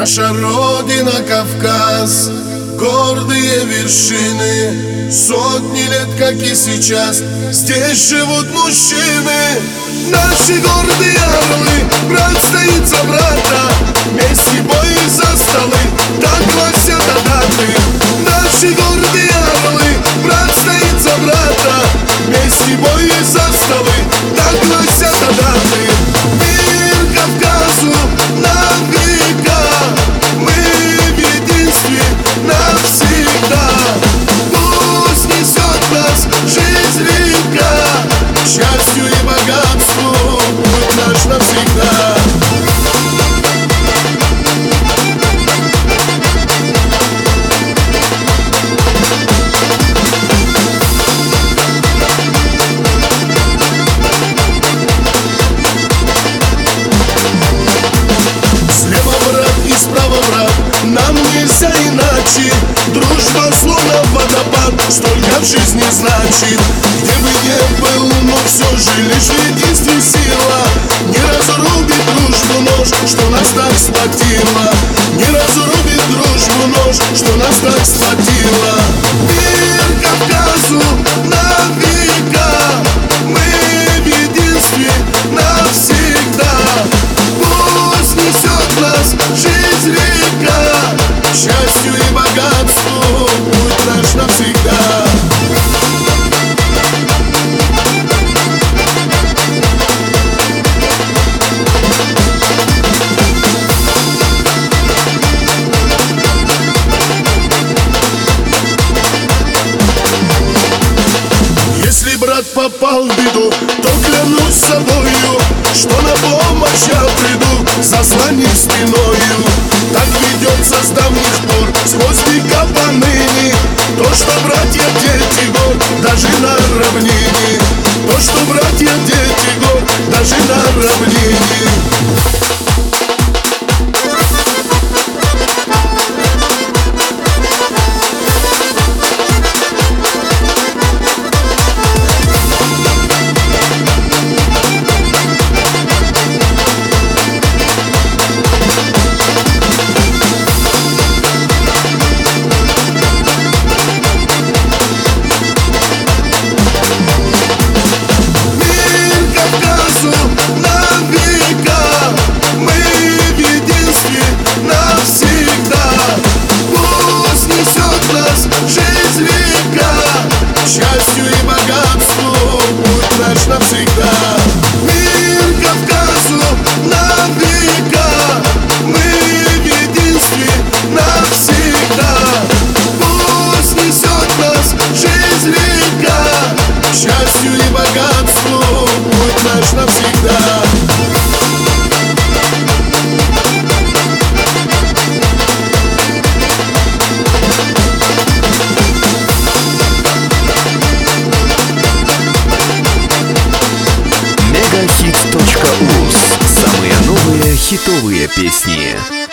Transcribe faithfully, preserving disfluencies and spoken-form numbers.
Наша Родина Кавказ, гордые вершины, сотни лет, как и сейчас, здесь живут мужчины. Наши гордые орлы, брат стоит за брата, вместе бой за столы, так гласят даты. Наши гордые орлы, брат стоит за брата, вместе бой за столы, так гласят даты. Мир Кавказу на века, мы в единстве навсегда. Пусть несет нас жизнь река, к счастью и богатству путь наш навсегда. Справа, брат, нам нельзя иначе. Дружба словно водопад, столько в жизни значит. Где бы не был, но все же лишь в единстве сила. Не разрубит дружбу нож, что нас так сплотило. Не разрубит дружбу нож, что нас так сплотило. Мир Кавказу на века, мы в единстве навсегда. Пусть несет нас жизнь река, к счастью и богатству путь наш навсегда. Если брат попал в беду, то клянусь собою, что на помощь я приду, заслонив спиною. Так ведется с давних пор, сквозь века поныне. То, что братья дети гор, даже на равнине. То, что братья дети гор, даже на равнине. Навсегда. Мир Кавказу на века, мы в единстве навсегда. Пусть несет нас жизнь река, к счастью и богатству путь наш навсегда. Мегахит точка уз. Самые новые хитовые песни.